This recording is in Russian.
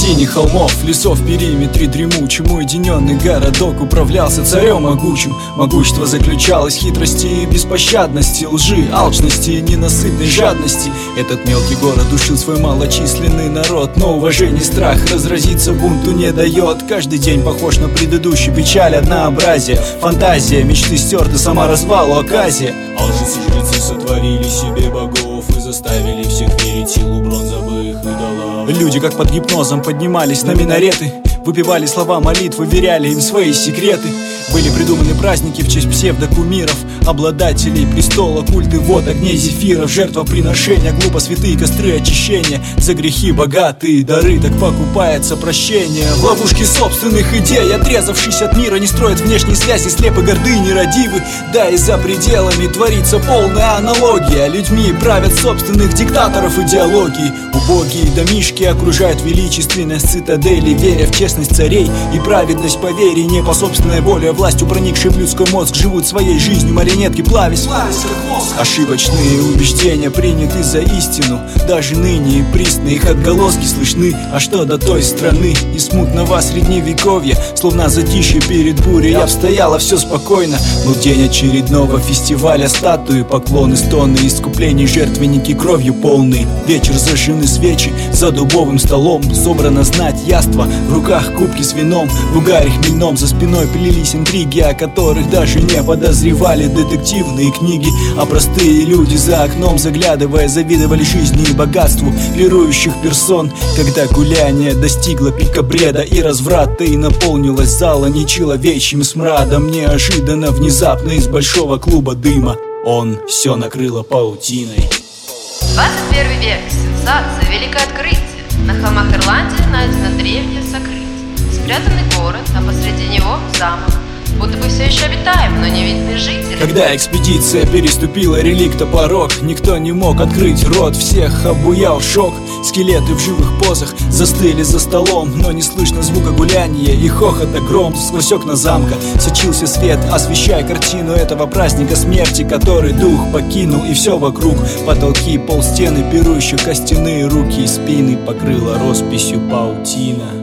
середине холмов, лесов в периметре дремучем уединенный городок управлялся царем могучим. Могущество заключалось в хитрости и беспощадности, лжи, алчности и ненасытной жадности. Этот мелкий город душил свой малочисленный народ, но уважение и страх разразиться бунту не дает. Каждый день похож на предыдущий, печаль, однообразие, фантазия, мечты стерты, саморазвалу оказия. А лжецы-жрецы сотворили себе богов и заставили всех верить в силу бронзовых идолов. Люди как под гипнозом поднимались на минареты, выпивали слова молитвы, веряли им свои секреты. Были придуманы праздники в честь псевдокумиров, обладателей престола, культы вод, огней зефиров, жертвоприношения, глупо святые костры очищения. За грехи богатые дары, так покупается прощение. В ловушке собственных идей, отрезавшись от мира, не строят внешней связи, слепы, горды, нерадивы. Да и за пределами творится полная аналогия. Людьми правят собственных диктаторов идеологии. Убогие домишки окружают величественность цитадели, веря в честность царей и праведность по вере, не по собственной воле. Властью, проникшей в людской мозг, живут своей жизнью марионетки, плавясь как воск. Ошибочные убеждения приняты за истину, даже ныне и присно их отголоски слышны. А что до той страны и смутного средневековья, словно затишье перед бурей, обстояло все спокойно. Но в день очередного фестиваля статуи, поклоны, стоны, искуплений, жертвенники кровью полные. Вечер зажжены свечи, за дубовым столом собрано знать яства, в руках кубки с вином, в угаре хмельном, за спиной плелись интриги, о которых даже не подозревали детективные книги. А простые люди за окном, заглядывая, завидовали жизни и богатству пирующих персон. Когда гуляние достигло пика бреда и разврата, и наполнилась зала нечеловечьим смрадом, неожиданно, внезапно из большого клуба дыма он все накрыло паутиной. 21 век, сенсация, великое открытие. На холмах Ирландии найдено древнее сокрытие. Спрятанный город, а посреди него замок, будто бы все еще обитаем, но не видны жители. Когда экспедиция переступила реликта порог, никто не мог открыть рот, всех обуял шок. Скелеты в живых позах застыли за столом, но не слышно звука гуляния и хохота гром. Сквозь окна замка сочился свет, освещая картину этого праздника смерти, который дух покинул, и все вокруг потолки, пол, стены, пирующие костяные руки и спины покрыла росписью паутина.